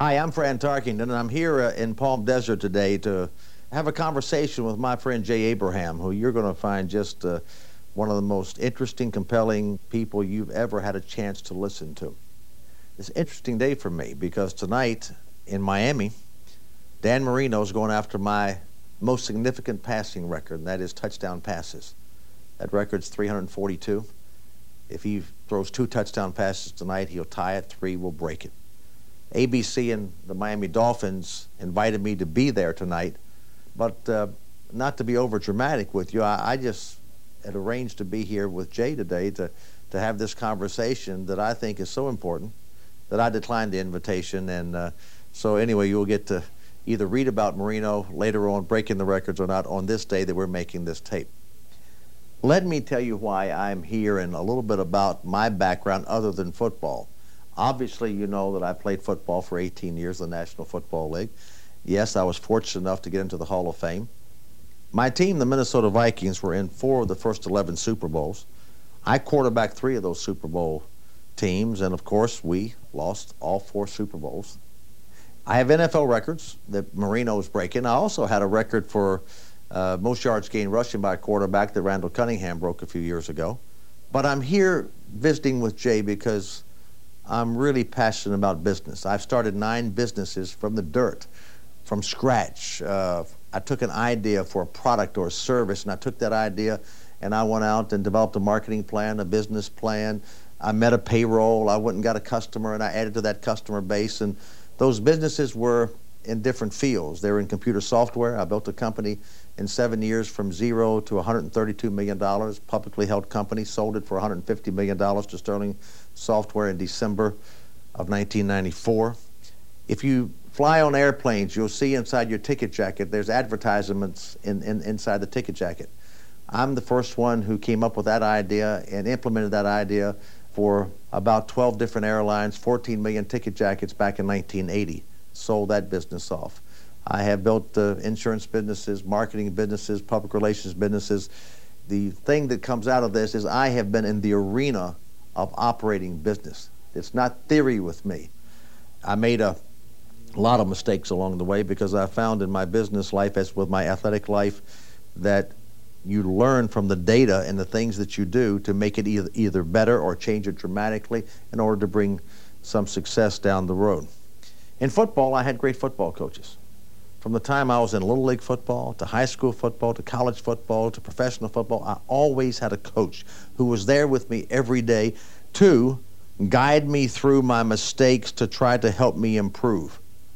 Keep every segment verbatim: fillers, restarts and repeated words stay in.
Hi, I'm Fran Tarkington, and I'm here uh, in Palm Desert today to have a conversation with my friend Jay Abraham, who you're going to find just uh, one of the most interesting, compelling people you've ever had a chance to listen to. It's an interesting day for me because tonight in Miami, Dan Marino is going after my most significant passing record, and that is touchdown passes. That record's three hundred forty-two. If he throws two touchdown passes tonight, he'll tie it. Three will break it. A B C and the Miami Dolphins invited me to be there tonight, but uh, not to be over dramatic with you. I, I just had arranged to be here with Jay today to, to have this conversation that I think is so important that I declined the invitation. And uh, so anyway, you'll get to either read about Marino later on breaking the records or not on this day that we're making this tape. Let me tell you why I'm here and a little bit about my background other than football. Obviously, you know that I played football for eighteen years in the National Football League. Yes, I was fortunate enough to get into the Hall of Fame. My team, the Minnesota Vikings, were in four of the first eleven Super Bowls. I quarterbacked three of those Super Bowl teams, and of course, we lost all four Super Bowls. I have N F L records that Marino is breaking. I also had a record for uh, most yards gained rushing by a quarterback that Randall Cunningham broke a few years ago. But I'm here visiting with Jay because I'm really passionate about business. I've started nine businesses from the dirt, from scratch. Uh, I took an idea for a product or a service, and I took that idea and I went out and developed a marketing plan, a business plan. I met a payroll. I went and got a customer, and I added to that customer base. And those businesses were in different fields. They were in computer software. I built a company in seven years from zero to one hundred thirty-two million dollars, publicly held company, sold it for one hundred fifty million dollars to Sterling Software in December of nineteen ninety-four. If you fly on airplanes, you'll see inside your ticket jacket, there's advertisements in, in, inside the ticket jacket. I'm the first one who came up with that idea and implemented that idea for about twelve different airlines, fourteen million ticket jackets back in nineteen eighty. Sold that business off. I have built uh, insurance businesses, marketing businesses, public relations businesses. The thing that comes out of this is I have been in the arena of operating business. It's not theory with me. I made a lot of mistakes along the way because I found in my business life, as with my athletic life, that you learn from the data and the things that you do to make it either, either better or change it dramatically in order to bring some success down the road. In football, I had great football coaches. From the time I was in Little League football, to high school football, to college football, to professional football, I always had a coach who was there with me every day to guide me through my mistakes to try to help me improve.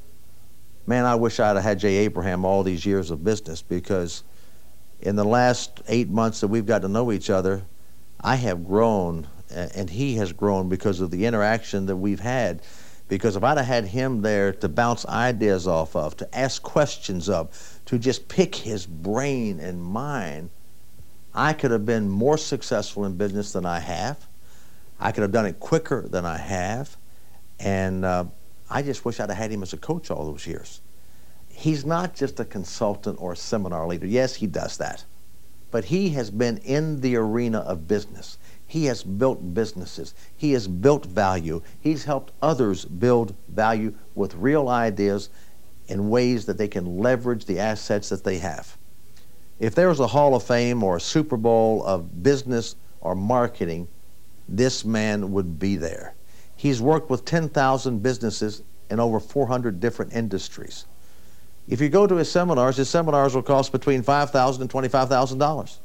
Man, I wish I'd have had Jay Abraham all these years of business, because in the last eight months that we've got to know each other, I have grown and he has grown because of the interaction that we've had. Because if I'd have had him there to bounce ideas off of, to ask questions of, to just pick his brain and mind, I could have been more successful in business than I have. I could have done it quicker than I have. And uh, I just wish I'd have had him as a coach all those years. He's not just a consultant or a seminar leader. Yes, he does that. But he has been in the arena of business. He has built businesses. He has built value. He's helped others build value with real ideas in ways that they can leverage the assets that they have. If there was a Hall of Fame or a Super Bowl of business or marketing, this man would be there. He's worked with ten thousand businesses in over four hundred different industries. If you go to his seminars, his seminars will cost between five thousand dollars and twenty-five thousand dollars.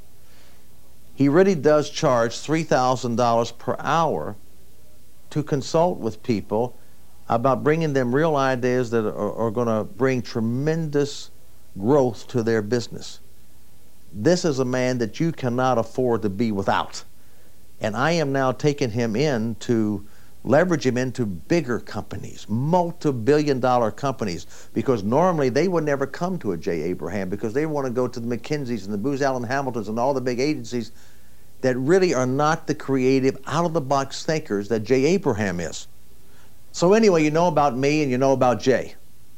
He really does charge three thousand dollars per hour to consult with people about bringing them real ideas that are, are going to bring tremendous growth to their business. This is a man that you cannot afford to be without. And I am now taking him in to leverage him into bigger companies, multi-billion dollar companies, because normally they would never come to a Jay Abraham because they want to go to the McKinseys and the Booz Allen Hamiltons and all the big agencies that really are not the creative, out-of-the-box thinkers that Jay Abraham is. So anyway, you know about me and you know about Jay.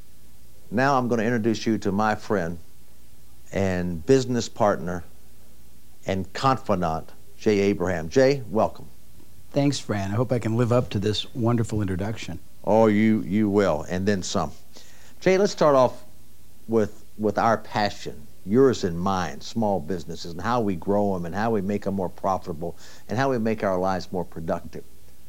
Now I'm going to introduce you to my friend and business partner and confidant, Jay Abraham. Jay, welcome. Thanks, Fran. I hope I can live up to this wonderful introduction. Oh, you you will, and then some. Jay, let's start off with with our passion, yours and mine, small businesses, and how we grow them, and how we make them more profitable, and how we make our lives more productive.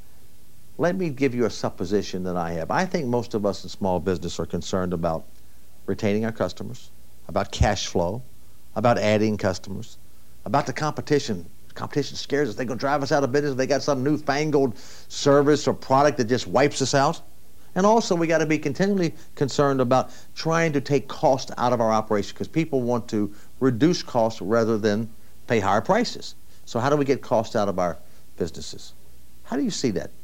Let me give you a supposition that I have. I think most of us in small business are concerned about retaining our customers, about cash flow, about adding customers, about the competition. Competition scares us. They're going to drive us out of business. They got some newfangled service or product that just wipes us out. And also, we got to be continually concerned about trying to take cost out of our operation, because people want to reduce costs rather than pay higher prices. So how do we get cost out of our businesses? How do you see that?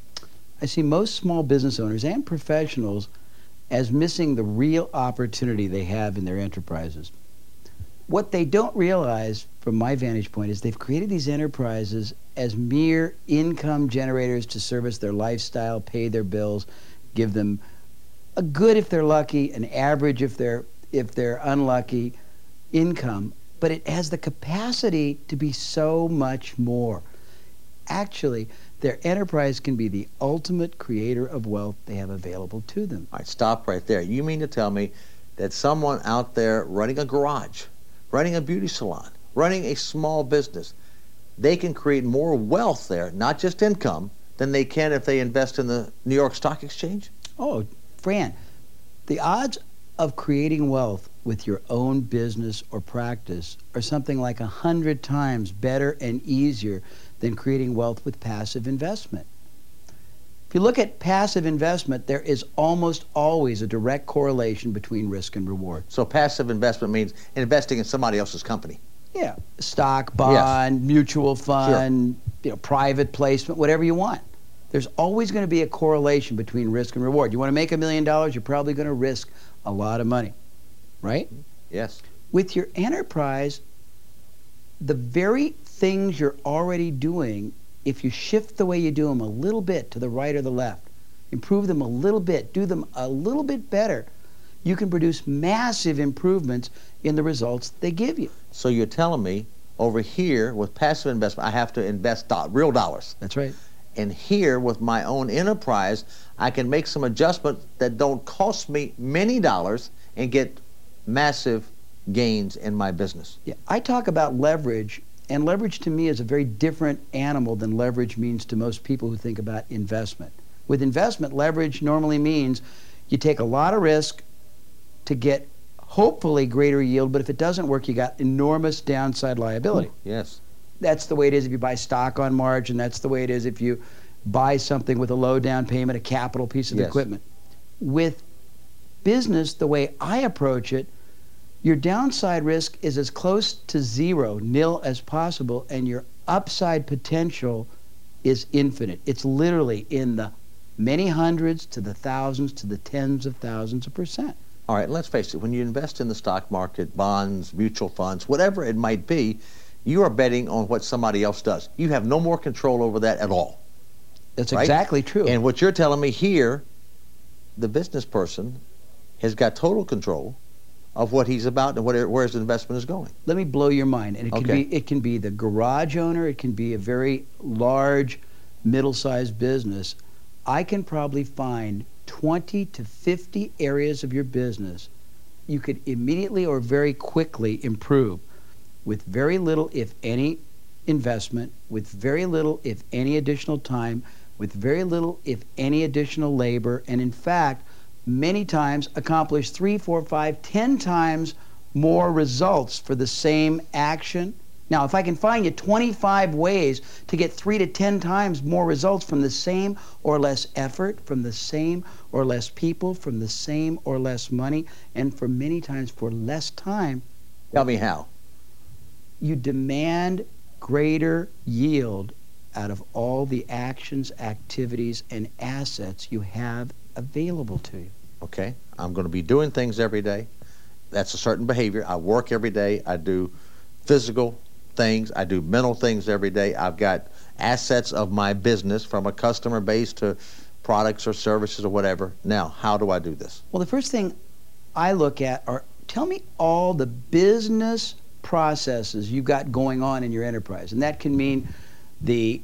I see most small business owners and professionals as missing the real opportunity they have in their enterprises. What they don't realize, from my vantage point, is they've created these enterprises as mere income generators to service their lifestyle, pay their bills, give them a good if they're lucky, an average if they're if they're unlucky income, but it has the capacity to be so much more. Actually, their enterprise can be the ultimate creator of wealth they have available to them. All right, stop right there. You mean to tell me that someone out there running a garage, running a beauty salon, running a small business, they can create more wealth there, not just income, than they can if they invest in the New York Stock Exchange? Oh, Fran, the odds of creating wealth with your own business or practice are something like a hundred times better and easier than creating wealth with passive investment. If you look at passive investment, there is almost always a direct correlation between risk and reward. So passive investment means investing in somebody else's company. Yeah, stock, bond, yes. mutual fund, sure. you know, private placement, whatever you want. There's always going to be a correlation between risk and reward. You want to make a million dollars, you're probably going to risk a lot of money, right? Yes. With your enterprise, the very things you're already doing, if you shift the way you do them a little bit to the right or the left, improve them a little bit, do them a little bit better, you can produce massive improvements in the results they give you. So you're telling me over here with passive investment, I have to invest do real dollars. That's right. And here with my own enterprise, I can make some adjustments that don't cost me many dollars and get massive gains in my business. Yeah, I talk about leverage, and leverage to me is a very different animal than leverage means to most people who think about investment. With investment, leverage normally means you take a lot of risk to get hopefully greater yield, but if it doesn't work, you got enormous downside liability. Yes. That's the way it is if you buy stock on margin. That's the way it is if you buy something with a low down payment, a capital piece of yes. equipment. With business, the way I approach it, your downside risk is as close to zero, nil as possible, and your upside potential is infinite. It's literally in the many hundreds to the thousands to the tens of thousands of percent. All right, let's face it. When you invest in the stock market, bonds, mutual funds, whatever it might be, you are betting on what somebody else does. You have no more control over that at all. That's right? exactly true. And what you're telling me here, the business person has got total control of what he's about and what, where his investment is going. Let me blow your mind. And it can okay. be it can be the garage owner, it can be a very large, middle-sized business. I can probably find twenty to fifty areas of your business you could immediately or very quickly improve with very little, if any, investment, with very little, if any, additional time, with very little, if any, additional labor, and in fact, many times accomplish three, four, five, ten times more results for the same action. Now, if I can find you twenty-five ways to get three to ten times more results from the same or less effort, from the same or less people, from the same or less money, and for many times for less time. Tell me how. You demand greater yield out of all the actions, activities, and assets you have available to you. Okay, I'm going to be doing things every day. That's a certain behavior. I work every day. I do physical things. I do mental things every day. I've got assets of my business from a customer base to products or services or whatever. Now, how do I do this? Well, the first thing I look at are, tell me all the business processes you've got going on in your enterprise. And that can mean the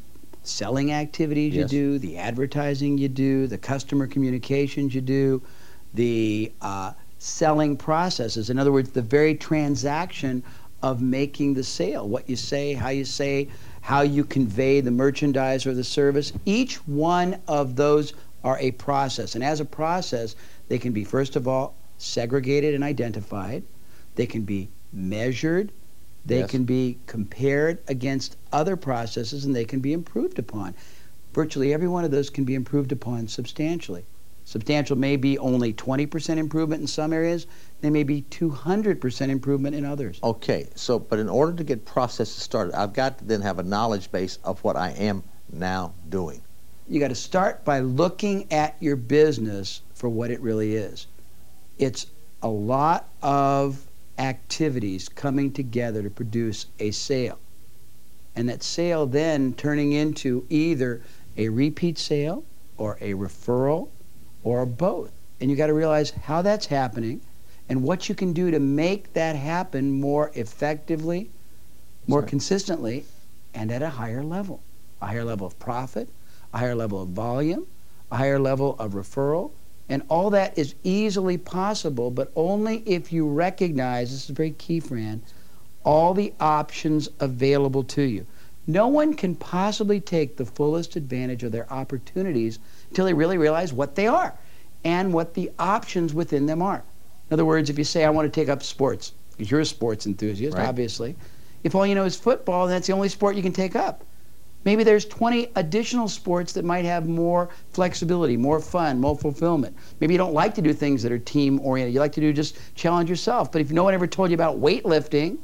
selling activities you Yes. do, the advertising you do, the customer communications you do, the uh, selling processes. In other words, the very transaction of making the sale, what you say, how you say, how you convey the merchandise or the service. Each one of those are a process. And as a process, they can be, first of all, segregated and identified. They can be measured. They Yes. can be compared against other processes, and they can be improved upon. Virtually every one of those can be improved upon substantially. Substantial may be only twenty percent improvement in some areas. They may be two hundred percent improvement in others. Okay, so, but in order to get processes started, I've got to then have a knowledge base of what I am now doing. You got to start by looking at your business for what it really is. It's a lot of activities coming together to produce a sale. And that sale then turning into either a repeat sale or a referral or both. And you got to realize how that's happening and what you can do to make that happen more effectively, more Sorry. consistently, and at a higher level. A higher level of profit, a higher level of volume, a higher level of referral. And all that is easily possible, but only if you recognize, this is very key, Fran, all the options available to you. No one can possibly take the fullest advantage of their opportunities until they really realize what they are and what the options within them are. In other words, if you say, I want to take up sports, because you're a sports enthusiast, Right. obviously, if all you know is football, then that's the only sport you can take up. Maybe there's twenty additional sports that might have more flexibility, more fun, more fulfillment. Maybe you don't like to do things that are team-oriented. You like to do just challenge yourself. But if no one ever told you about weightlifting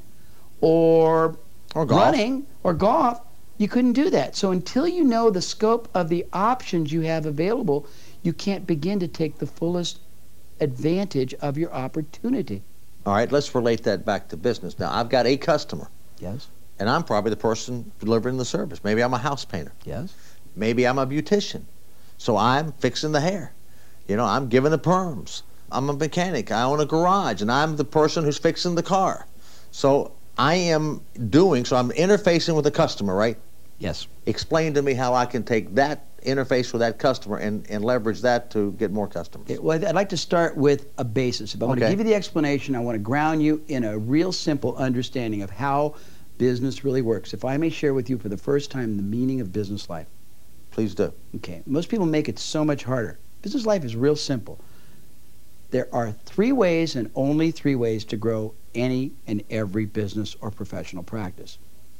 or, Or golf. running or golf, you couldn't do that. So until you know the scope of the options you have available, you can't begin to take the fullest advantage of your opportunity. All right, let's relate that back to business. Now, I've got a customer, Yes, and I'm probably the person delivering the service. Maybe I'm a house painter. yes, Maybe I'm a beautician. So I'm fixing the hair. You know, I'm giving the perms. I'm a mechanic. I own a garage, and I'm the person who's fixing the car. So I am doing, so I'm interfacing with the customer, right? yes. Explain to me how I can take that interface with that customer and, and leverage that to get more customers. Okay, well, I'd like to start with a basis. If I want to Okay. give you the explanation, I want to ground you in a real simple understanding of how business really works. If I may share with you for the first time the meaning of business life. Please do. Okay, most people make it so much harder. Business life is real simple. There are three ways and only three ways to grow any and every business or professional practice.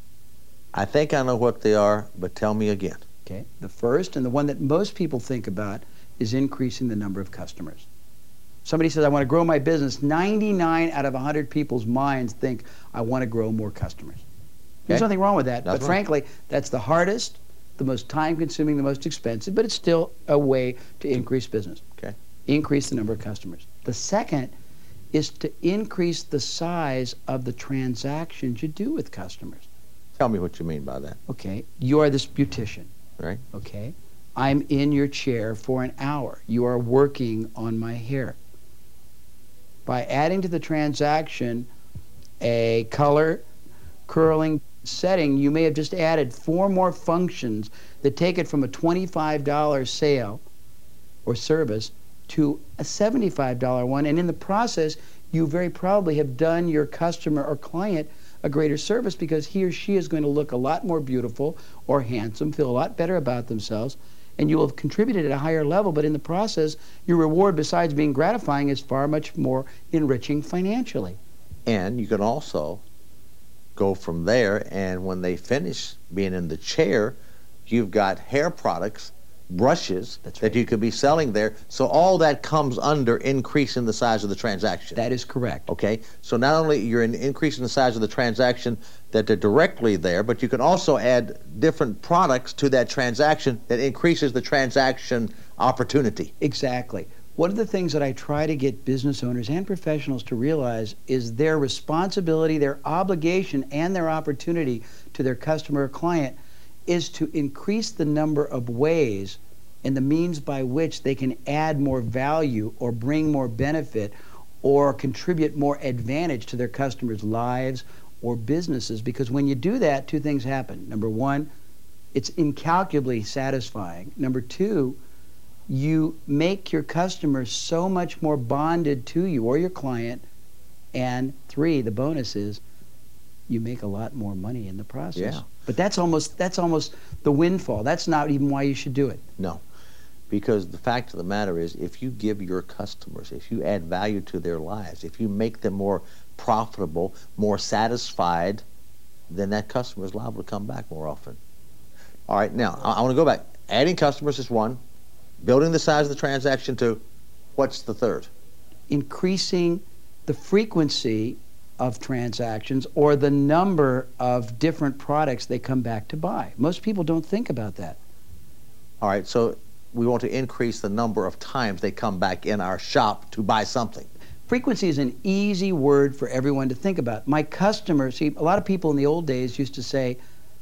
I think I know what they are, but tell me again. Okay, the first and the one that most people think about is increasing the number of customers. Somebody says, I want to grow my business. ninety-nine out of one hundred people's minds think, I want to grow more customers. There's Okay. nothing wrong with that, Nothing but wrong. frankly, that's the hardest, the most time-consuming, the most expensive, but it's still a way to increase business. Okay. Increase the number of customers. The second is to increase the size of the transactions you do with customers. Tell me what you mean by that, Okay, you are this beautician. right? Okay, I'm in your chair for an hour. You are working on my hair. By adding to the transaction a color, curling setting, you may have just added four more functions that take it from a twenty-five dollar sale or service to a seventy-five dollar one. And in the process, you very probably have done your customer or client a greater service because he or she is going to look a lot more beautiful or handsome, feel a lot better about themselves, and you will have contributed at a higher level, but in the process, your reward, besides being gratifying, is far much more enriching financially. And you can also go from there, and when they finish being in the chair, you've got hair products, brushes That's that right. you could be selling there. So all that comes under increasing the size of the transaction. That is correct. Okay, so not only you're in increasing the size of the transaction that they're directly there, but you can also add different products to that transaction that increases the transaction opportunity. Exactly. One of the things that I try to get business owners and professionals to realize is their responsibility, their obligation, and their opportunity to their customer or client is to increase the number of ways and the means by which they can add more value or bring more benefit or contribute more advantage to their customers' lives or businesses. Because when you do that, two things happen. Number one, It's incalculably satisfying. Number two, you make your customers so much more bonded to you or your client. And three, the bonus is you make a lot more money in the process. Yeah. But that's almost that's almost the windfall. That's not even why you should do it. No. Because the fact of the matter is, if you give your customers, if you add value to their lives, if you make them more profitable, more satisfied, then that customer is liable to come back more often. All right, now, I, I want to go back. Adding customers is one. Building the size of the transaction, two. What's the third? Increasing the frequency of transactions or the number of different products they come back to buy. Most people don't think about that. All right, so we want to increase the number of times they come back in our shop to buy something. Frequency is an easy word for everyone to think about. My customers, see, a lot of people in the old days used to say,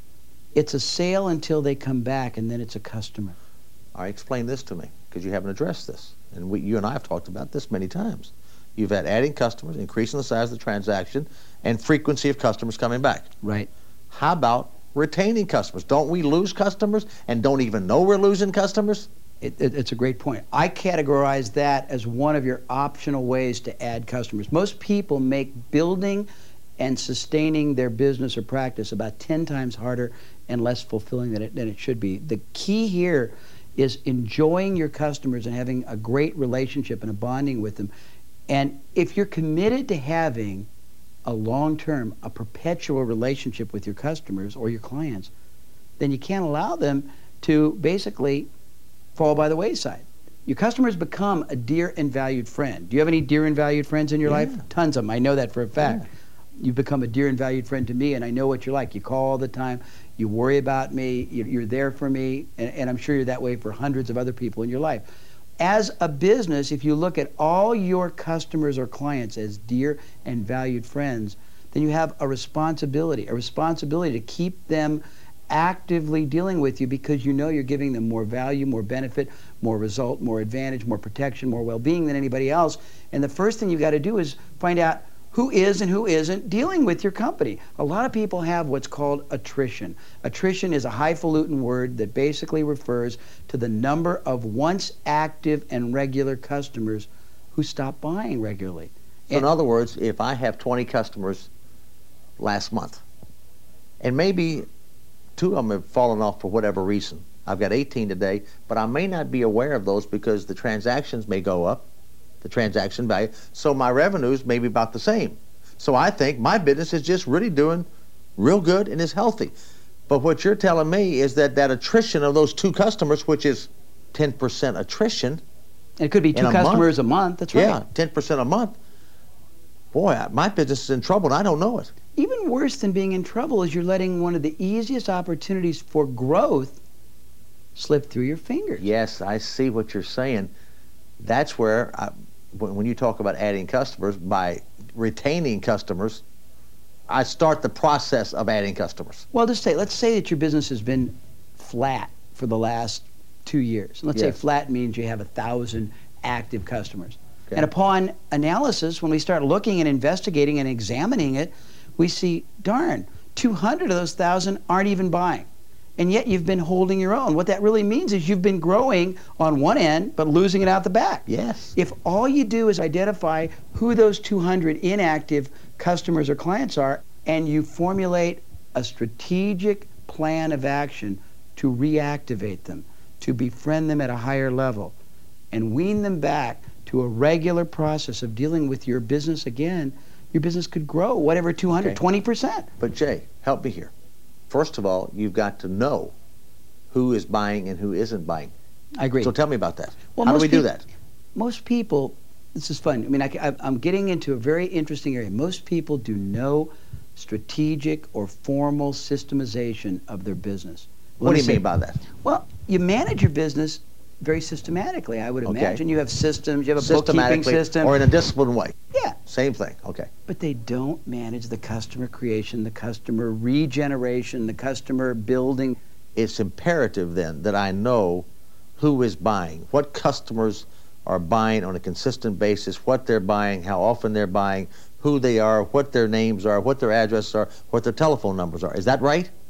it's a sale until they come back and then it's a customer. All right, explain this to me, because you haven't addressed this. And we, you and I have talked about this many times. You've had adding customers, increasing the size of the transaction, and frequency of customers coming back. Right. How about retaining customers? Don't we lose customers and don't even know we're losing customers? It, it, it's a great point. I categorize that as one of your optional ways to add customers. Most people make building and sustaining their business or practice about ten times harder and less fulfilling than it, than it should be. The key here is enjoying your customers and having a great relationship and a bonding with them. And if you're committed to having a long-term, a perpetual relationship with your customers or your clients, then you can't allow them to basically fall by the wayside. Your customers become a dear and valued friend. Do you have any dear and valued friends in your Yeah. life? Tons of them. I know that for a fact. Yeah. You've become a dear and valued friend to me, and I know what you're like. You call all the time. You worry about me. You- You're there for me, and, and I'm sure you're that way for hundreds of other people in your life. As a business, if you look at all your customers or clients as dear and valued friends, then you have a responsibility, a responsibility to keep them actively dealing with you because you know you're giving them more value, more benefit, more result, more advantage, more protection, more well-being than anybody else. And the first thing you've got to do is find out who is and who isn't dealing with your company. A lot of people have what's called attrition. Attrition is a highfalutin word that basically refers to the number of once active and regular customers who stop buying regularly. So in other words, if I have twenty customers last month, and maybe two of them have fallen off for whatever reason, I've got eighteen today, but I may not be aware of those because the transactions may go up, the transaction value, so my revenues may be about the same. So I think my business is just really doing real good and is healthy. But what you're telling me is that that attrition of those two customers, which is ten percent attrition. It could be two a customers month, a month, that's right. Yeah, ten percent a month. Boy, I- my business is in trouble and I don't know it. Even worse than being in trouble is you're letting one of the easiest opportunities for growth slip through your fingers. Yes, I see what you're saying. That's where, I, when when you talk about adding customers, by retaining customers, I start the process of adding customers. Well, just say, let's say that your business has been flat for the last two years. Let's say Yes. flat means you have a thousand active customers. Okay. And upon analysis, when we start looking and investigating and examining it, we see, darn, two hundred of those thousand aren't even buying. And yet you've been holding your own. What that really means is you've been growing on one end, but losing it out the back. Yes. If all you do is identify who those two hundred inactive customers or clients are, and you formulate a strategic plan of action to reactivate them, to befriend them at a higher level, and wean them back to a regular process of dealing with your business again, your business could grow, whatever, two hundred, Okay. twenty percent. But Jay, help me here. First of all, you've got to know who is buying and who isn't buying. I agree. So tell me about that. Well, How do most we do peop- that? Most people, this is fun. I mean, I, I, I'm getting into a very interesting area. Most people do no strategic or formal systemization of their business. Let What do me you say- mean by that? Well, you manage your business very systematically, I would Okay. imagine. You have systems, you have a bookkeeping Systematically system. or in a disciplined way. Yeah. Same thing. Okay. But they don't manage the customer creation, the customer regeneration, the customer building. It's imperative then that I know who is buying, what customers are buying on a consistent basis, what they're buying, how often they're buying, who they are, what their names are, what their addresses are, what their telephone numbers are. Is that right?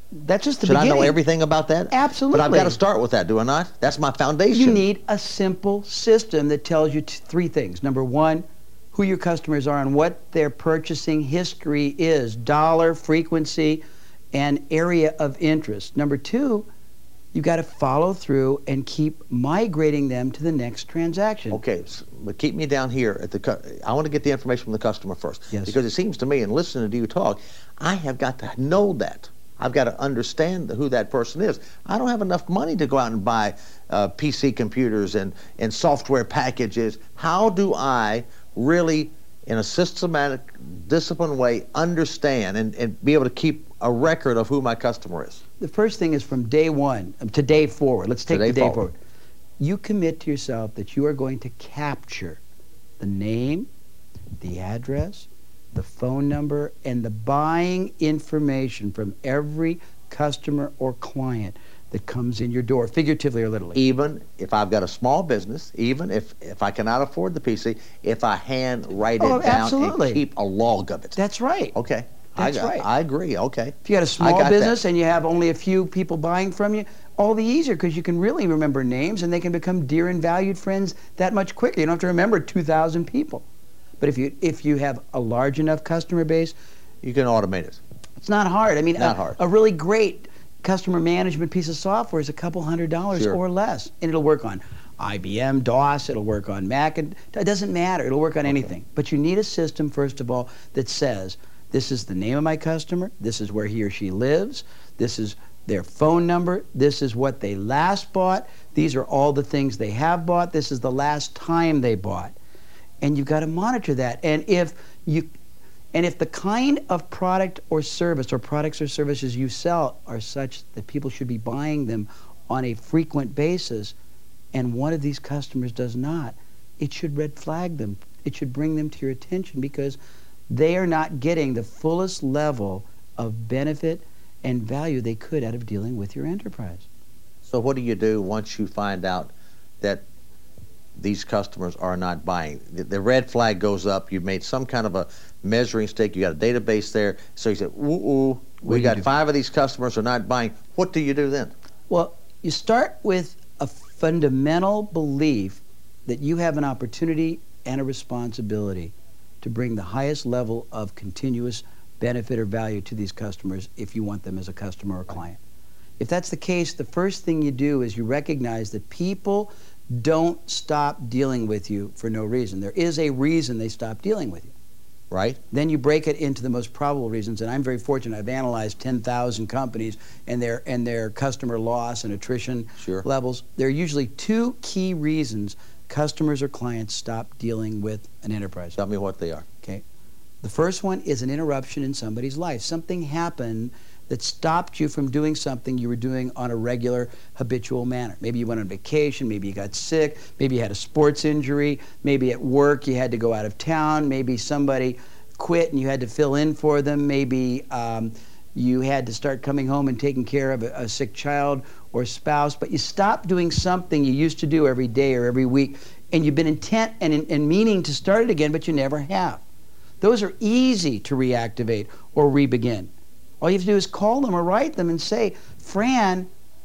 That's just the Should beginning. I know everything about that? Absolutely. But I've got to start with that, do I not? That's my foundation. You need a simple system that tells you t- three things. Number one, who your customers are and what their purchasing history is, dollar, frequency, and area of interest. Number two, you've got to follow through and keep migrating them to the next transaction. Okay, so, but keep me down here at the. Cu- I want to get the information from the customer first, Yes. because it seems to me, and listening to you talk, I have got to know that. I've got to understand who that person is. I don't have enough money to go out and buy uh, P C computers and and software packages. How do I really, in a systematic, disciplined way, understand and, and be able to keep a record of who my customer is? The first thing is from day one um, to day forward. Let's take Today the day forward. forward. You commit to yourself that you are going to capture the name, the address, the phone number, and the buying information from every customer or client that comes in your door, figuratively or literally. Even if I've got a small business, even if, if I cannot afford the P C, if I hand write Oh, it down absolutely. and keep a log of it. That's right. Okay. That's I, right. I agree. Okay. If you got a I small got business that. and you have only a few people buying from you, all the easier, because you can really remember names and they can become dear and valued friends that much quicker. You don't have to remember two thousand people. But if you if you have a large enough customer base, You can automate it. it's not hard. I mean, Not a, hard. a really great customer management piece of software is a couple hundred dollars Sure. or less, and it'll work on I B M, DOS, it'll work on Mac, and it doesn't matter. It'll work on anything. But you need a system, first of all, that says, this is the name of my customer, this is where he or she lives, this is their phone number, this is what they last bought, these are all the things they have bought, this is the last time they bought. And you've got to monitor that. And if you and if the kind of product or service or products or services you sell are such that people should be buying them on a frequent basis, and one of these customers does not, it should red flag them. It should bring them to your attention, because they are not getting the fullest level of benefit and value they could out of dealing with your enterprise. So what do you do once you find out that these customers are not buying? The, the red flag goes up. You've made some kind of a measuring stick. You got a database there. So you said, ooh, ooh, What we do you got do? five of these customers are not buying. What do you do then? Well, you start with a fundamental belief that you have an opportunity and a responsibility to bring the highest level of continuous benefit or value to these customers if you want them as a customer or client. If that's the case, the first thing you do is you recognize that people don't stop dealing with you for no reason. There is a reason they stop dealing with you. Right? Then you break it into the most probable reasons, and I'm very fortunate. I've analyzed ten thousand companies and their and their customer loss and attrition Sure. levels. There are usually two key reasons customers or clients stop dealing with an enterprise. Tell me what they are. Okay. The first one is an interruption in somebody's life. Something happened that stopped you from doing something you were doing on a regular, habitual manner. Maybe you went on vacation, maybe you got sick, maybe you had a sports injury, maybe at work you had to go out of town, maybe somebody quit and you had to fill in for them, maybe um, you had to start coming home and taking care of a, a sick child or spouse, but you stopped doing something you used to do every day or every week, and you've been intent and, and meaning to start it again, but you never have. Those are easy to reactivate or re-begin. All you have to do is call them or write them and say, Fran,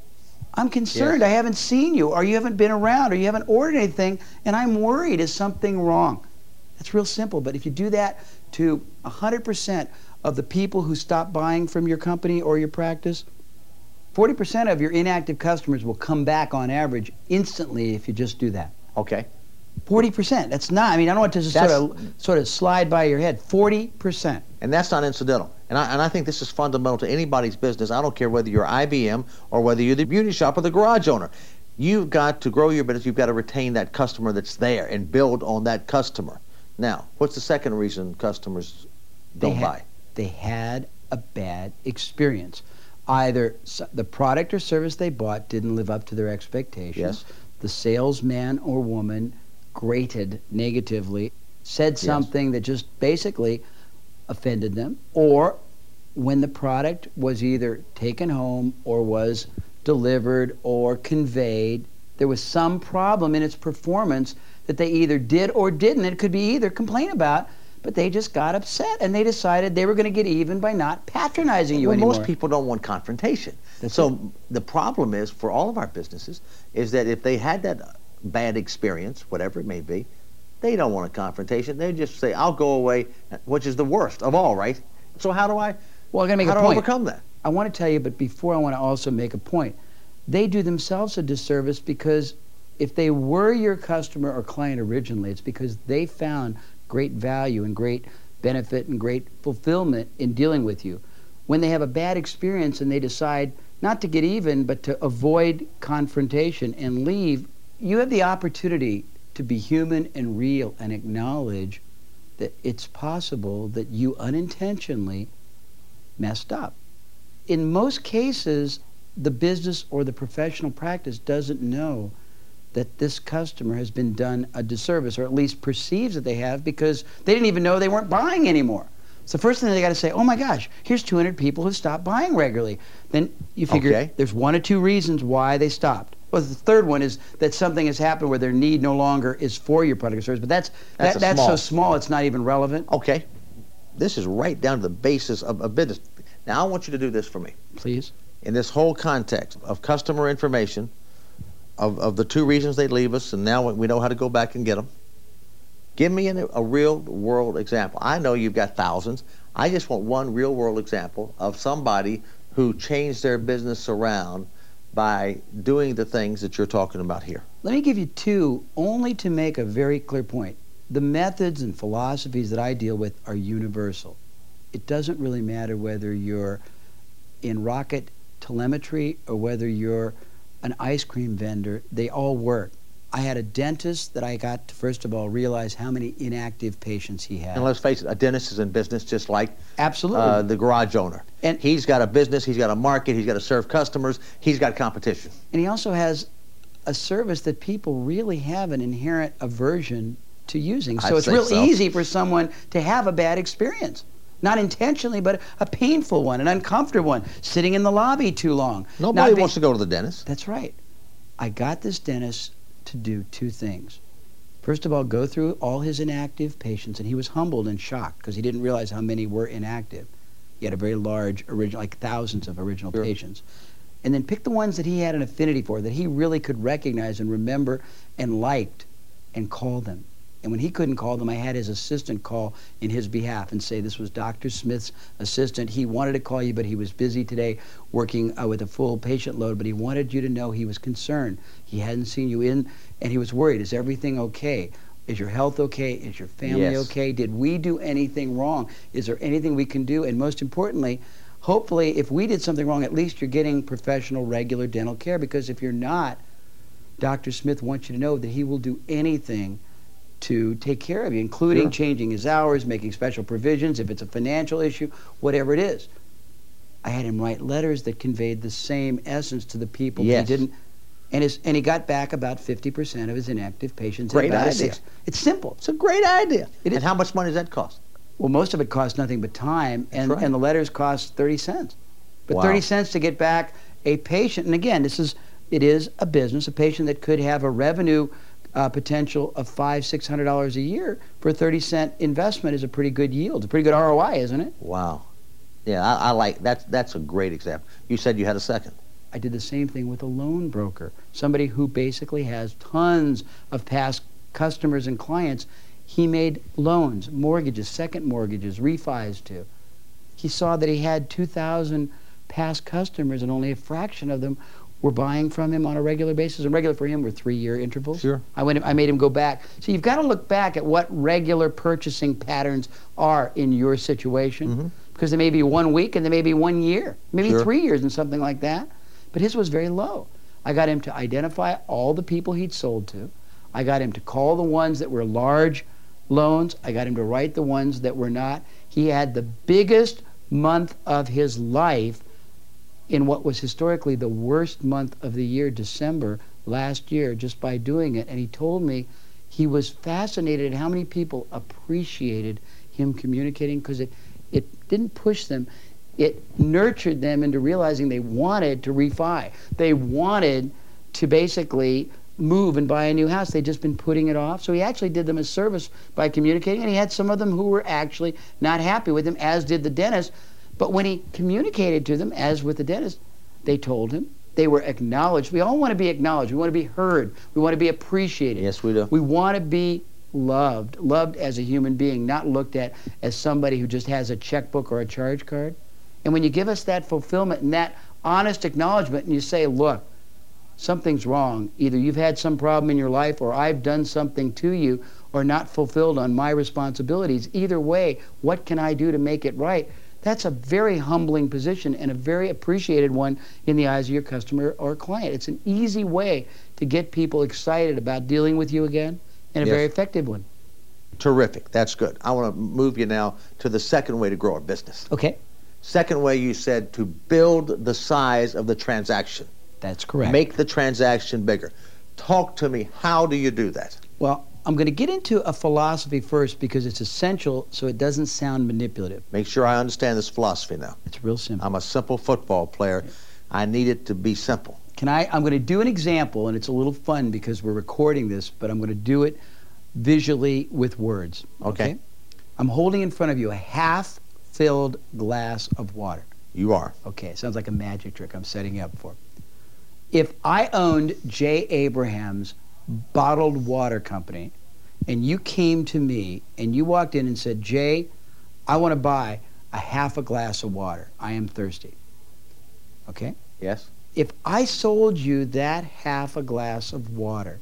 I'm concerned. Yes. I haven't seen you, or you haven't been around, or you haven't ordered anything, and I'm worried. Is something wrong? That's real simple, but if you do that to one hundred percent of the people who stop buying from your company or your practice, forty percent of your inactive customers will come back on average instantly if you just do that. Okay. forty percent. That's not, I mean, I don't want to just sort That's- of, sort of slide by your head. forty percent. And that's not incidental. And I, and I think this is fundamental to anybody's business. I don't care whether you're I B M or whether you're the beauty shop or the garage owner. You've got to grow your business. You've got to retain that customer that's there and build on that customer. Now, what's the second reason customers don't They ha- buy? They had a bad experience. Either s- the product or service they bought didn't live up to their expectations. Yes. The salesman or woman grated negatively, said something that just basically offended them, or when the product was either taken home or was delivered or conveyed, there was some problem in its performance that they either did or didn't. It could be either complain about, but they just got upset and they decided they were going to get even by not patronizing you well, anymore. most people don't want confrontation. That's so it. the problem is for all of our businesses is that if they had that bad experience, whatever it may be, they don't want a confrontation. They just say, "I'll go away," which is the worst of all, right? So how do I? Well, I'm going to make how a do I point. overcome that? I want to tell you, but before I want to also make a point. They do themselves a disservice because if they were your customer or client originally, it's because they found great value and great benefit and great fulfillment in dealing with you. When they have a bad experience and they decide not to get even, but to avoid confrontation and leave, you have the opportunity to be human and real and acknowledge that it's possible that you unintentionally messed up. In most cases, the business or the professional practice doesn't know that this customer has been done a disservice, or at least perceives that they have, because they didn't even know they weren't buying anymore. So first thing they got to say, oh my gosh, here's two hundred people who stopped buying regularly. Then you figure Okay. there's one or two reasons why they stopped. Well, the third one is that something has happened where their need no longer is for your product or service, but that's, That's that, a that's small- so small it's not even relevant. Okay. This is right down to the basis of a business. Now I want you to do this for me. Please. In this whole context of customer information, of, of the two reasons they leave us, and now we know how to go back and get them, give me an, a real-world example. I know you've got thousands. I just want one real-world example of somebody who changed their business around by doing the things that you're talking about here. Let me give you two, only to make a very clear point. The methods and philosophies that I deal with are universal. It doesn't really matter whether you're in rocket telemetry or whether you're an ice cream vendor. They all work. I had a dentist that I got to, first of all, realize how many inactive patients he had. And let's face it, a dentist is in business just like Absolutely. uh, the garage owner. And- he's got a business, he's got a market, he's got to serve customers, he's got competition. And he also has a service that people really have an inherent aversion to using. So I'd it's say real so. easy for someone to have a bad experience. Not intentionally, but a painful one, an uncomfortable one, sitting in the lobby too long. Nobody Not be- wants to go to the dentist. That's right. I got this dentist to do two things. First of all, go through all his inactive patients, and he was humbled and shocked because he didn't realize how many were inactive. He had a very large original, like thousands of original Sure. patients. And then pick the ones that he had an affinity for, that he really could recognize and remember and liked, and call them. And when he couldn't call them, I had his assistant call in his behalf and say, this was Doctor Smith's assistant. He wanted to call you, but he was busy today working uh, with a full patient load, but he wanted you to know he was concerned. He hadn't seen you in, and he was worried. Is everything okay? Is your health okay? Is your family Yes. okay? Did we do anything wrong? Is there anything we can do? And most importantly, hopefully, if we did something wrong, at least you're getting professional, regular dental care, because if you're not, Doctor Smith wants you to know that he will do anything to take care of you, including Sure. changing his hours, making special provisions, if it's a financial issue, whatever it is. I had him write letters that conveyed the same essence to the people. Yes. He didn't, and, his, and he got back about fifty percent of his inactive patients. in Great about a idea. six- It's simple. It's a great idea. It is. And how much money does that cost? Well, most of it costs nothing but time, and, right. and the letters cost thirty cents. But Wow. thirty cents to get back a patient, and again, this is, it is a business, a patient that could have a revenue uh, potential of five, six hundred dollars a year for a thirty cent investment is a pretty good yield. It's a pretty good R O I, isn't it? Wow. Yeah, I, I like that's that's a great example. You said you had a second. I did the same thing with a loan broker, somebody who basically has tons of past customers and clients. He made loans, mortgages, second mortgages, refis to. He saw that he had two thousand past customers and only a fraction of them were buying from him on a regular basis. And regular for him were three-year intervals. Sure. I, went, I made him go back. So you've got to look back at what regular purchasing patterns are in your situation. Mm-hmm. Because there may be one week and there may be one year, maybe Sure. three years and something like that. But his was very low. I got him to identify all the people he'd sold to. I got him to call the ones that were large loans. I got him to write the ones that were not. He had the biggest month of his life in what was historically the worst month of the year, December last year, just by doing it. And he told me he was fascinated at how many people appreciated him communicating, because it, it didn't push them. It nurtured them into realizing they wanted to refi. They wanted to basically move and buy a new house. They'd just been putting it off. So he actually did them a service by communicating, and he had some of them who were actually not happy with him, as did the dentist. But when he communicated to them, as with the dentist, they told him. They were acknowledged. We all want to be acknowledged. We want to be heard. We want to be appreciated. Yes, we do. We want to be loved, loved as a human being, not looked at as somebody who just has a checkbook or a charge card. And when you give us that fulfillment and that honest acknowledgement, and you say, look, something's wrong. Either you've had some problem in your life, or I've done something to you, or not fulfilled on my responsibilities. Either way, what can I do to make it right? That's a very humbling position and a very appreciated one in the eyes of your customer or client. It's an easy way to get people excited about dealing with you again, and a Yes. very effective one. Terrific. That's good. I want to move you now to the second way to grow a business. Okay, Second way, you said to build the size of the transaction. that's correct. Make the transaction bigger. Talk to me. How do you do that? Well, I'm going to get into a philosophy first because it's essential so it doesn't sound manipulative. Make sure I understand this philosophy now. It's real simple. I'm a simple football player. I need it to be simple. Can I, I'm going to do an example, and it's a little fun because we're recording this, but I'm going to do it visually with words. Okay. I'm holding in front of you a half-filled glass of water. You are. Okay, it sounds like a magic trick I'm setting you up for. If I owned J. Abraham's bottled water company, and you came to me and you walked in and said, Jay, I want to buy a half a glass of water. I am thirsty. Okay? Yes? If I sold you that half a glass of water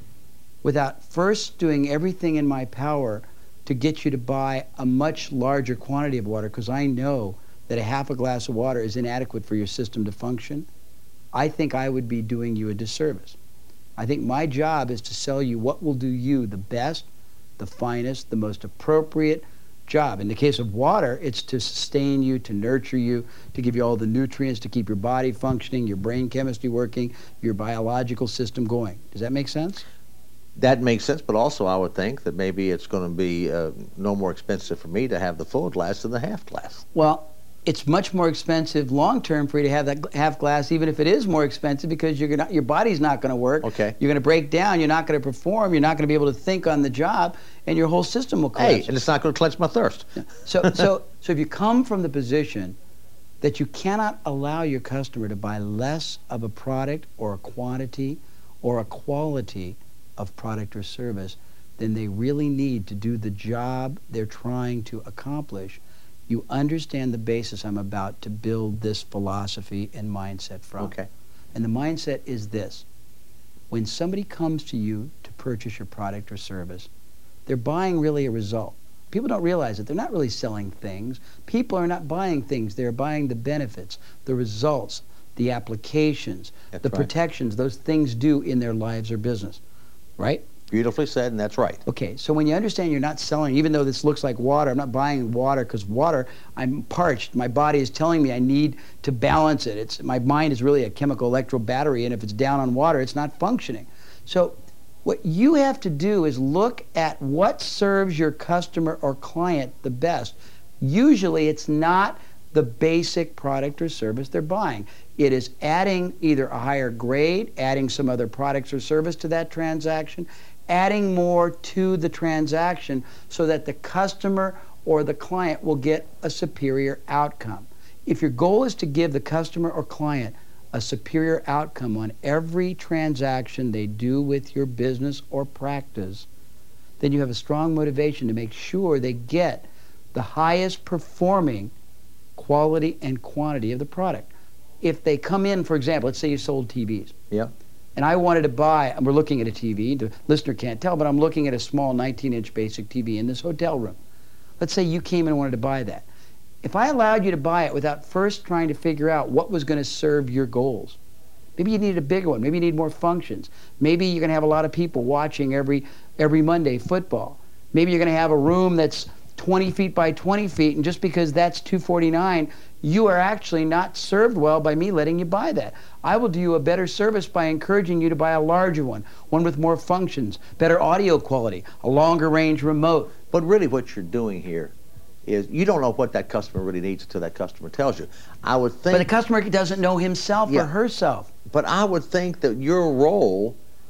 without first doing everything in my power to get you to buy a much larger quantity of water, because I know that a half a glass of water is inadequate for your system to function, I think I would be doing you a disservice. I think my job is to sell you what will do you the best, the finest, the most appropriate job. In the case of water, it's to sustain you, to nurture you, to give you all the nutrients, to keep your body functioning, your brain chemistry working, your biological system going. Does that make sense? That makes sense, but also I would think that maybe it's going to be uh, no more expensive for me to have the full glass than the half glass. Well, it's much more expensive long term for you to have that half glass, even if it is more expensive, because you're gonna, your body's not going to work. Okay. You're going to break down. You're not going to perform. You're not going to be able to think on the job, and your whole system will collapse. Hey, and it's not going to quench my thirst. So, so, so if you come from the position that you cannot allow your customer to buy less of a product or a quantity or a quality of product or service than they really need to do the job they're trying to accomplish, you understand the basis I'm about to build this philosophy and mindset from. Okay. And the mindset is this. When somebody comes to you to purchase your product or service, they're buying really a result. People don't realize it. They're not really selling things. People are not buying things. They're buying the benefits, the results, the applications, That's the right. protections those things do in their lives or business. Right? Beautifully said, and that's right. Okay, so when you understand you're not selling, even though this looks like water, I'm not buying water because water, I'm parched. My body is telling me I need to balance it. It's, my mind is really a chemical electro battery, and if it's down on water, it's not functioning. So what you have to do is look at what serves your customer or client the best. Usually it's not the basic product or service they're buying. It is adding either a higher grade, adding some other products or service to that transaction, adding more to the transaction so that the customer or the client will get a superior outcome. If your goal is to give the customer or client a superior outcome on every transaction they do with your business or practice, then you have a strong motivation to make sure they get the highest performing quality and quantity of the product. If they come in, for example, let's say you sold T Vs. Yeah. And I wanted to buy, and we're looking at a T V, the listener can't tell, but I'm looking at a small nineteen inch basic T V in this hotel room. Let's say you came in and wanted to buy that. If I allowed you to buy it without first trying to figure out what was going to serve your goals, maybe you needed a bigger one, maybe you need more functions, maybe you're going to have a lot of people watching every, every Monday football, maybe you're going to have a room that's twenty feet by twenty feet, and just because that's two forty-nine, you are actually not served well by me letting you buy that. I will do you a better service by encouraging you to buy a larger one, one with more functions, better audio quality, a longer range remote. But really what you're doing here is you don't know what that customer really needs until that customer tells you. I would think... But the customer doesn't know himself Yeah. or herself. But I would think that your role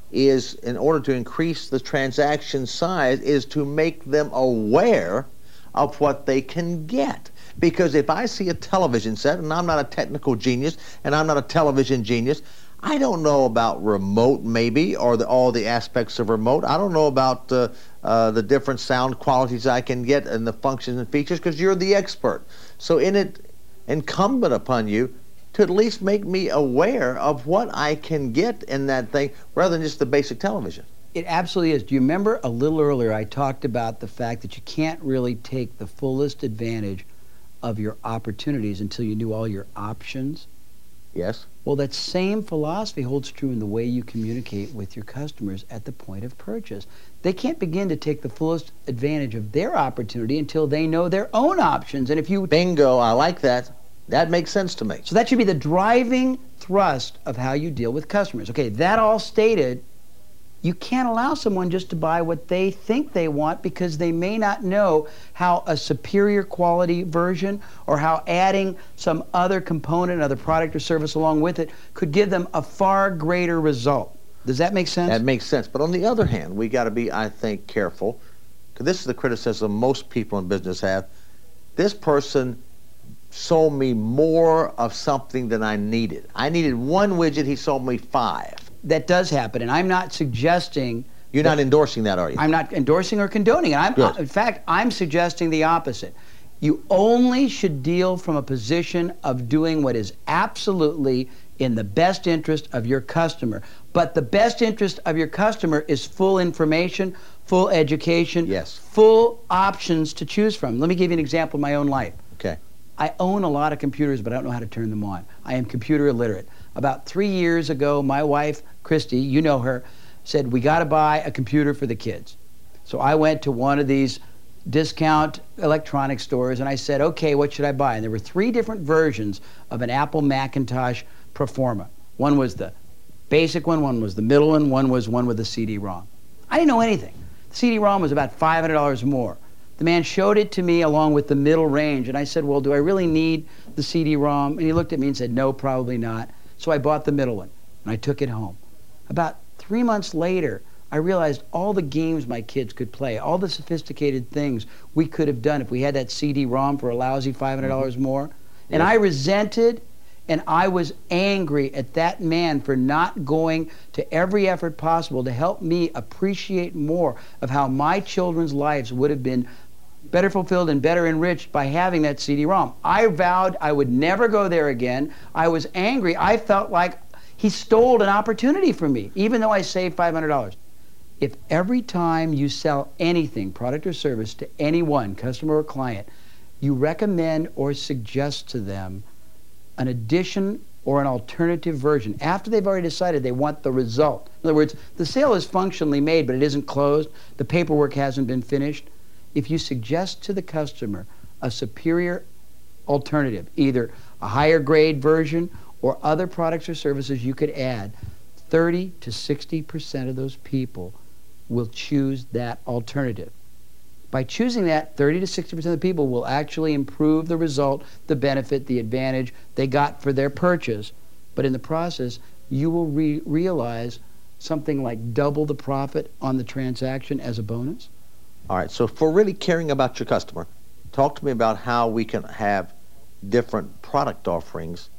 is, in order to increase the transaction size, is to make them aware of what they can get. Because if I see a television set, and I'm not a technical genius, and I'm not a television genius, I don't know about remote maybe, or the, all the aspects of remote. I don't know about uh, uh, the different sound qualities I can get and the functions and features, because you're the expert. So in it, incumbent upon you to at least make me aware of what I can get in that thing, rather than just the basic television. It absolutely is. Do you remember a little earlier I talked about the fact that you can't really take the fullest advantage of your opportunities until you knew all your options? Yes. Well, that same philosophy holds true in the way you communicate with your customers at the point of purchase. They can't begin to take the fullest advantage of their opportunity until they know their own options. And if you... Bingo, I like that. That makes sense to me. So that should be the driving thrust of how you deal with customers. Okay, that all stated, you can't allow someone just to buy what they think they want, because they may not know how a superior quality version or how adding some other component, other product or service along with it could give them a far greater result. Does that make sense? That makes sense. But on the other hand, we got to be, I think, careful, because this is the criticism most people in business have. This person sold me more of something than I needed. I needed one widget, he sold me five. That does happen, and I'm not suggesting... You're not endorsing that, are you? I'm not endorsing or condoning it. I'm, Good. In fact, I'm suggesting the opposite. You only should deal from a position of doing what is absolutely in the best interest of your customer. But the best interest of your customer is full information, full education, yes, full options to choose from. Let me give you an example of my own life. Okay. I own a lot of computers, but I don't know how to turn them on. I am computer illiterate. About three years ago, my wife, Christy, you know her, said, we got to buy a computer for the kids. So I went to one of these discount electronic stores, and I said, okay, what should I buy? And there were three different versions of an Apple Macintosh Performa. One was the basic one, one was the middle one, one was one with a C D ROM. I didn't know anything. The C D ROM was about five hundred dollars more. The man showed it to me along with the middle range, and I said, well, do I really need the C D ROM? And he looked at me and said, no, probably not. So I bought the middle one, and I took it home. About three months later, I realized all the games my kids could play, all the sophisticated things we could have done if we had that C D ROM for a lousy five hundred dollars mm-hmm. more. And yes. I resented and I was angry at that man for not going to every effort possible to help me appreciate more of how my children's lives would have been better fulfilled and better enriched by having that C D ROM. I vowed I would never go there again. I was angry. I felt like he stole an opportunity from me, even though I saved five hundred dollars. If every time you sell anything, product or service, to anyone, customer or client, you recommend or suggest to them an addition or an alternative version, after they've already decided they want the result. In other words, the sale is functionally made, but it isn't closed, the paperwork hasn't been finished. If you suggest to the customer a superior alternative, either a higher grade version or other products or services you could add, thirty to sixty percent of those people will choose that alternative. By choosing that, thirty to sixty percent of the people will actually improve the result, the benefit, the advantage they got for their purchase. But in the process, you will re realize something like double the profit on the transaction as a bonus. All right, so if we're really caring about your customer, talk to me about how we can have different product offerings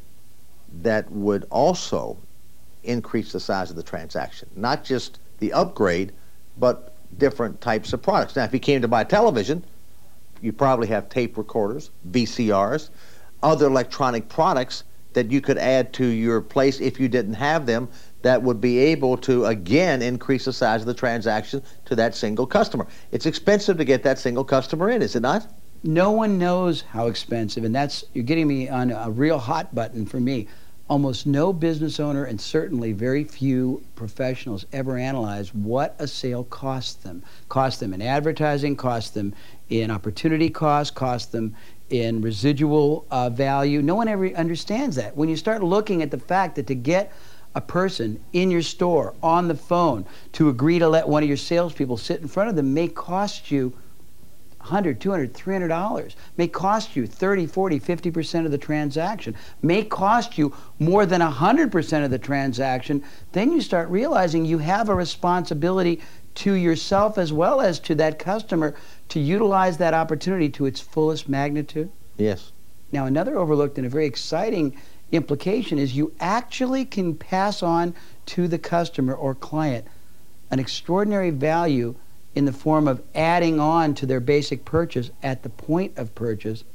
that would also increase the size of the transaction. Not just the upgrade, but different types of products. Now, if you came to buy television, you probably have tape recorders, V C Rs, other electronic products that you could add to your place if you didn't have them, that would be able to, again, increase the size of the transaction to that single customer. It's expensive to get that single customer in, is it not? No one knows how expensive, and that's, you're getting me on a real hot button for me. Almost no business owner, and certainly very few professionals, ever analyze what a sale costs them. Costs them in advertising, costs them in opportunity costs, costs them in residual uh, value. No one ever understands that. When you start looking at the fact that to get a person in your store, on the phone, to agree to let one of your salespeople sit in front of them may cost you one hundred, two hundred, three hundred dollars, may cost you thirty, forty, fifty percent of the transaction, may cost you more than one hundred percent of the transaction, then you start realizing you have a responsibility to yourself as well as to that customer to utilize that opportunity to its fullest magnitude. Yes. Now, another overlooked and a very exciting implication is you actually can pass on to the customer or client an extraordinary value in the form of adding on to their basic purchase at the point of purchase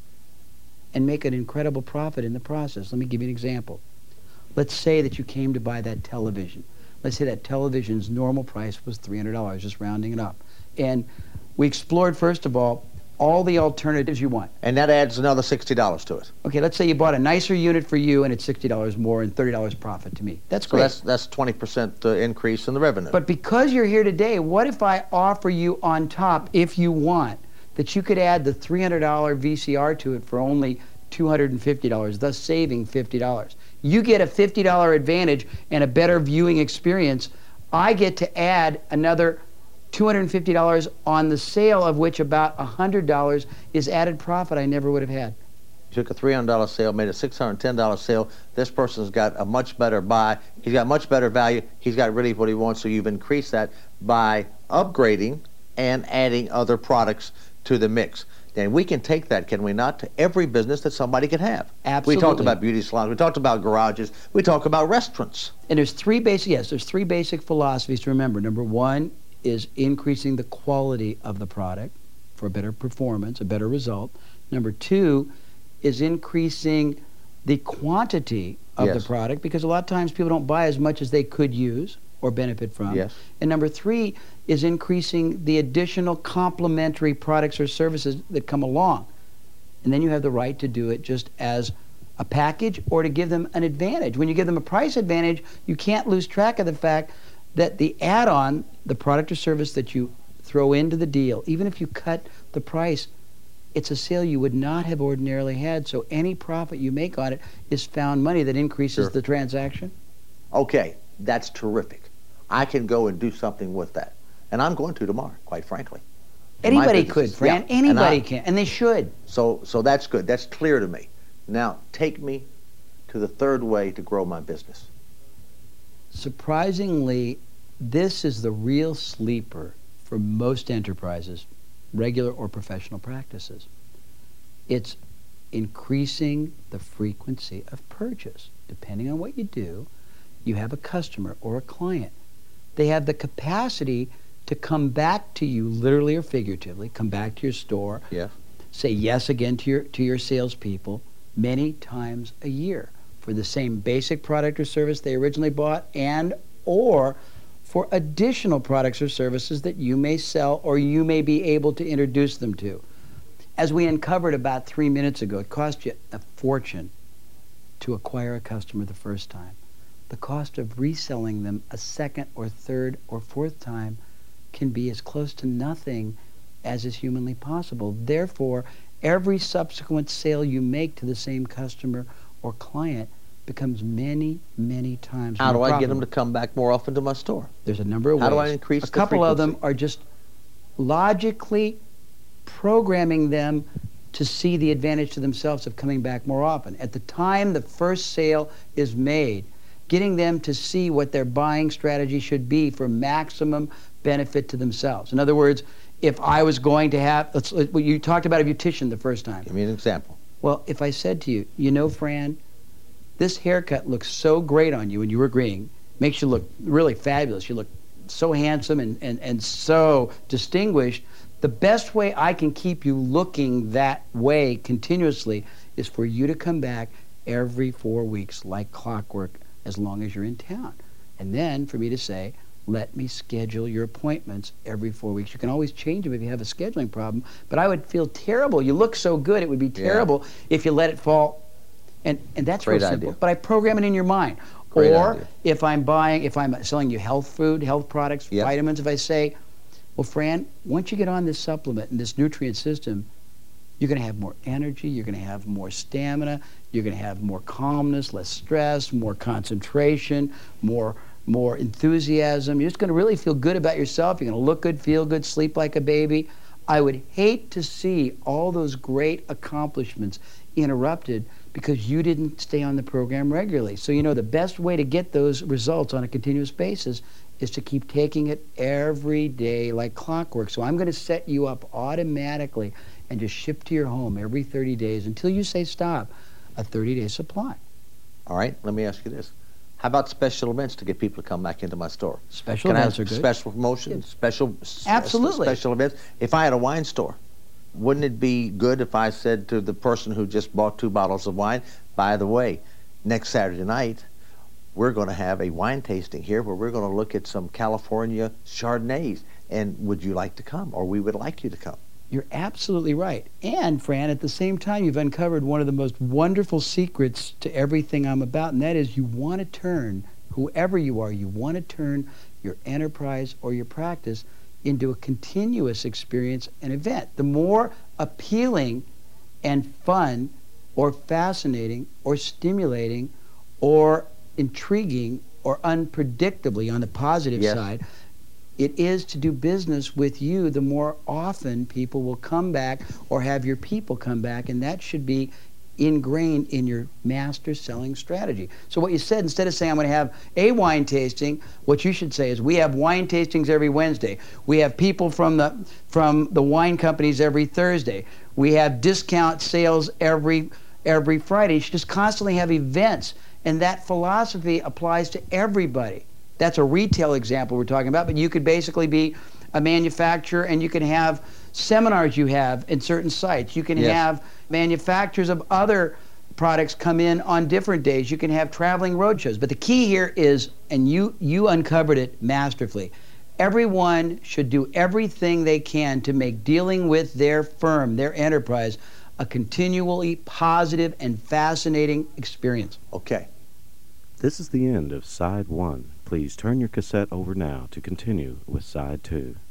and make an incredible profit in the process. Let me give you an example. Let's say that you came to buy that television. Let's say that television's normal price was three hundred dollars, just rounding it up. And we explored, first of all, all the alternatives you want. And that adds another sixty dollars to it. Okay, let's say you bought a nicer unit for you and it's sixty dollars more and thirty dollars profit to me. That's So great. that's that's twenty percent uh, increase in the revenue. But because you're here today, what if I offer you on top, if you want, that you could add the three hundred dollar V C R to it for only two hundred fifty dollars, thus saving fifty dollars. You get a fifty dollar advantage and a better viewing experience. I get to add another two hundred fifty dollars on the sale, of which about one hundred dollars is added profit I never would have had. You took a three hundred dollar sale, made a six hundred ten dollar sale. This person's got a much better buy. He's got much better value. He's got really what he wants, so you've increased that by upgrading and adding other products to the mix. And we can take that, can we not, to every business that somebody can have. Absolutely. We talked about beauty salons. We talked about garages. We talk about restaurants. And there's three basic, yes, there's three basic philosophies to remember. Number one is increasing the quality of the product for a better performance, a better result. Number two is increasing the quantity of Yes. the product, because a lot of times people don't buy as much as they could use or benefit from. Yes. And number three is increasing the additional complementary products or services that come along. And then you have the right to do it just as a package or to give them an advantage. When you give them a price advantage, you can't lose track of the fact that the add-on, the product or service that you throw into the deal, even if you cut the price, it's a sale you would not have ordinarily had. So any profit you make on it is found money that increases Sure. the transaction. Okay, that's terrific. I can go and do something with that. And I'm going to tomorrow, quite frankly. For my Anybody could, businesses. Fran. Yeah, and Anybody I- can, and they should. So, so that's good. That's clear to me. Now, take me to the third way to grow my business. Surprisingly, this is the real sleeper for most enterprises, regular or professional practices. It's increasing the frequency of purchase. Depending on what you do, you have a customer or a client. They have the capacity to come back to you, literally or figuratively, come back to your store, Yes. say yes again to your to your salespeople many times a year for the same basic product or service they originally bought, and or for additional products or services that you may sell or you may be able to introduce them to. As we uncovered about three minutes ago, it cost you a fortune to acquire a customer the first time. The cost of reselling them a second or third or fourth time can be as close to nothing as is humanly possible. Therefore, every subsequent sale you make to the same customer or client becomes many, many times How do more I get profitable. them to come back more often to my store? There's a number of How ways. do I increase A the couple of them frequency? are just logically programming them to see the advantage to themselves of coming back more often. At the time the first sale is made, getting them to see what their buying strategy should be for maximum benefit to themselves. In other words, if I was going to have, let's, well, you talked about a beautician the first time. Give me an example. Well, if I said to you, you know, Fran, this haircut looks so great on you, and you were agreeing, makes you look really fabulous. You look so handsome and, and, and so distinguished. The best way I can keep you looking that way continuously is for you to come back every four weeks like clockwork as long as you're in town. And then for me to say, let me schedule your appointments every four weeks. You can always change them if you have a scheduling problem, but I would feel terrible. You look so good, it would be terrible if you let it fall. And, and that's Great real simple. idea. But I program it in your mind. Great or idea. if I'm buying, if I'm selling you health food, health products, Yep. vitamins, if I say, well, Fran, once you get on this supplement and this nutrient system, you're going to have more energy, you're going to have more stamina, you're going to have more calmness, less stress, more concentration, more more enthusiasm. You're just going to really feel good about yourself. You're going to look good, feel good, sleep like a baby. I would hate to see all those great accomplishments interrupted because you didn't stay on the program regularly. So, you know, the best way to get those results on a continuous basis is to keep taking it every day like clockwork. So I'm going to set you up automatically and just ship to your home every thirty days until you say stop, a thirty-day supply. All right, let me ask you this. How about special events to get people to come back into my store? Special Can I events have are good. Special promotions, Yeah. special s- Absolutely. special events. If I had a wine store, wouldn't it be good if I said to the person who just bought two bottles of wine, by the way, next Saturday night, we're going to have a wine tasting here where we're going to look at some California Chardonnays, and would you like to come, or we would like you to come? You're absolutely right. And, Fran, at the same time, you've uncovered one of the most wonderful secrets to everything I'm about, and that is you want to turn, whoever you are, you want to turn your enterprise or your practice into a continuous experience and event. The more appealing and fun or fascinating or stimulating or intriguing or unpredictably on the positive Yes. side it is to do business with you, the more often people will come back or have your people come back, and that should be ingrained in your master selling strategy. So what you said, instead of saying I'm going to have a wine tasting, what you should say is we have wine tastings every Wednesday. We have people from the from the wine companies every Thursday. We have discount sales every every Friday. You should just constantly have events, and that philosophy applies to everybody. That's a retail example we're talking about, but you could basically be a manufacturer and you can have seminars you have in certain sites. You can Yes. have manufacturers of other products come in on different days. You can have traveling roadshows. But the key here is, and you, you uncovered it masterfully, everyone should do everything they can to make dealing with their firm, their enterprise, a continually positive and fascinating experience. Okay. This is the end of Side one. Please turn your cassette over now to continue with Side two.